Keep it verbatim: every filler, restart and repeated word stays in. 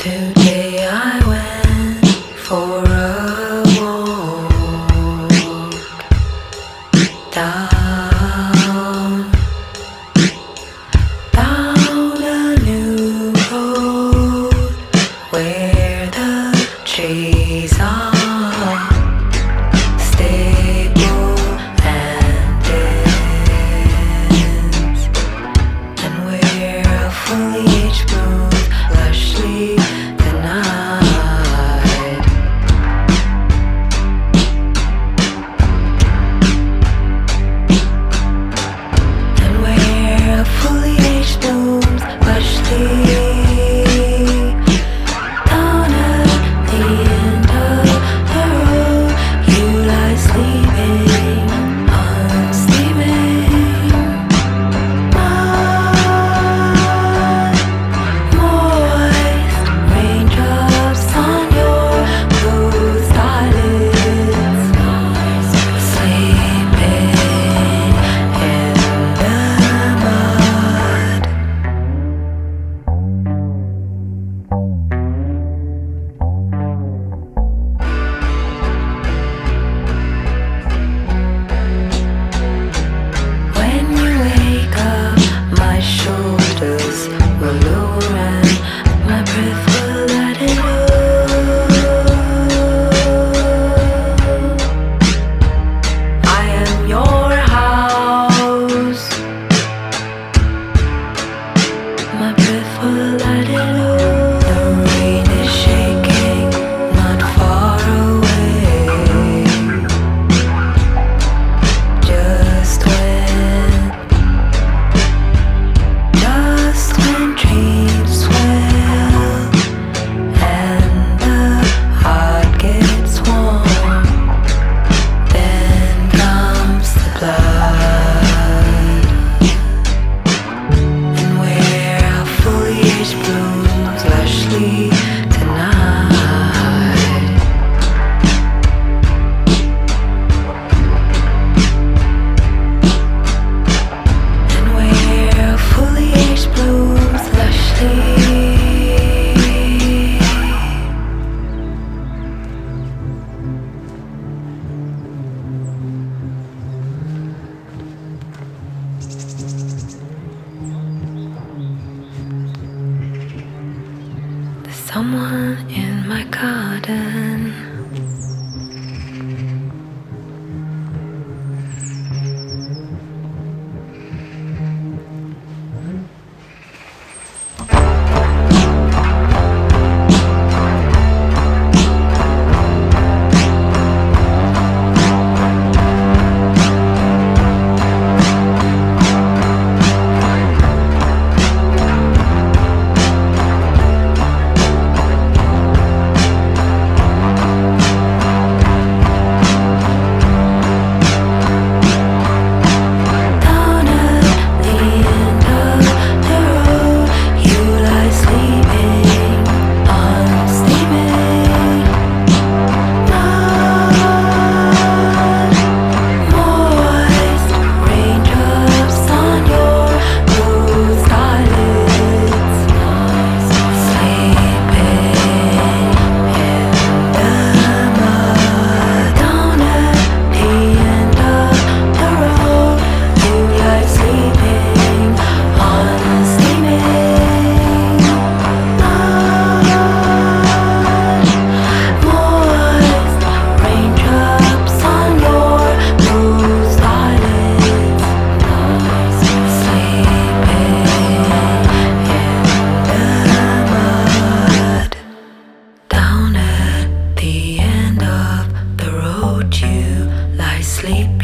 Today I went for a walk down, down a new road where the trees are stable and dense, and where a foliage blooms lushly denied, and where a foliage blooms lushly down at the end of the road. You lie sleeping, unsleeping. Moist raindrops on your closed eyelids, sleeping in the mud. When you wake up, my shoulders will lower and my breath will let it out. I am your house. My breath will let it out. The rain is shaking, not far away. Just when, just when dreams swell and the heart gets warm, then comes the blood, and where our foliage blooms lushly tonight, and where foliage blooms lushly. There's someone in my garden. Down at the end of the road, you lie sleeping, unsleeping. Moist raindrops on your closed eyelids, sleeping in the mud. Down at the end of the road, you lie sleeping, unsleeping. Moist raindrops on your closed eyelids, sleeping in the mud. Down at the end of the road, you lie sleeping.